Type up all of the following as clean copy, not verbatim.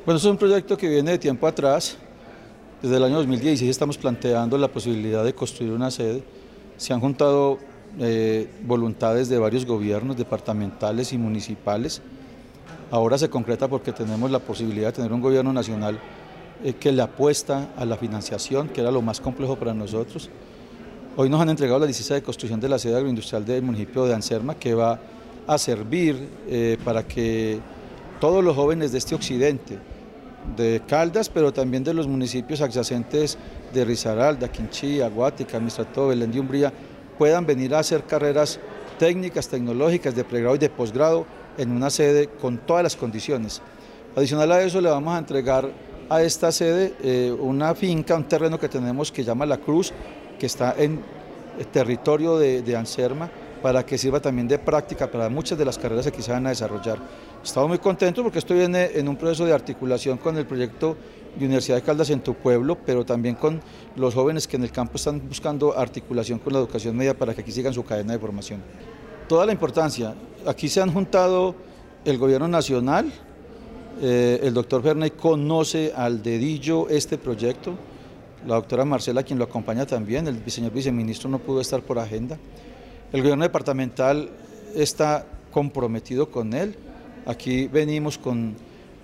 Bueno, es un proyecto que viene de tiempo atrás. Desde el año 2016 estamos planteando la posibilidad de construir una sede. Se han juntado voluntades de varios gobiernos departamentales y municipales. Ahora se concreta porque tenemos la posibilidad de tener un gobierno nacional que le apuesta a la financiación, que era lo más complejo para nosotros. Hoy nos han entregado la licencia de construcción de la sede agroindustrial del municipio de Anserma, que va a servir para que todos los jóvenes de este occidente, de Caldas, pero también de los municipios adyacentes de Risaralda, Quinchí, Guática, Administrado, Belén de Umbría, puedan venir a hacer carreras técnicas, tecnológicas, de pregrado y de posgrado en una sede con todas las condiciones. Adicional a eso, le vamos a entregar a esta sede una finca, un terreno que tenemos que llama La Cruz, que está en el territorio de Anserma, para que sirva también de práctica para muchas de las carreras que aquí se van a desarrollar. Estamos muy contentos porque esto viene en un proceso de articulación con el proyecto de Universidad de Caldas en tu pueblo, pero también con los jóvenes que en el campo están buscando articulación con la educación media para que aquí sigan su cadena de formación. Toda la importancia, aquí se han juntado el gobierno nacional, el doctor Ferney conoce al dedillo este proyecto, la doctora Marcela, quien lo acompaña también, el señor viceministro no pudo estar por agenda. El gobierno departamental está comprometido con él. Aquí venimos con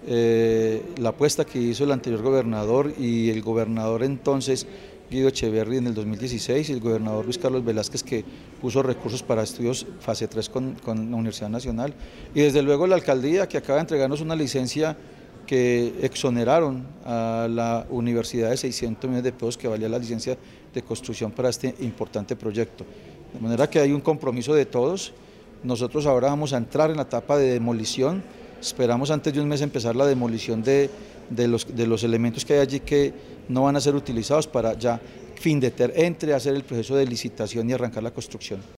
la apuesta que hizo el anterior gobernador y el gobernador entonces Guido Echeverri en el 2016 y el gobernador Luis Carlos Velázquez, que puso recursos para estudios fase 3 con la Universidad Nacional, y desde luego la alcaldía, que acaba de entregarnos una licencia que exoneraron a la universidad de 600 millones de pesos que valía la licencia de construcción para este importante proyecto. De manera que hay un compromiso de todos. Nosotros ahora vamos a entrar en la etapa de demolición. Esperamos antes de un mes empezar la demolición de los elementos que hay allí que no van a ser utilizados para ya Findeter entre a hacer el proceso de licitación y arrancar la construcción.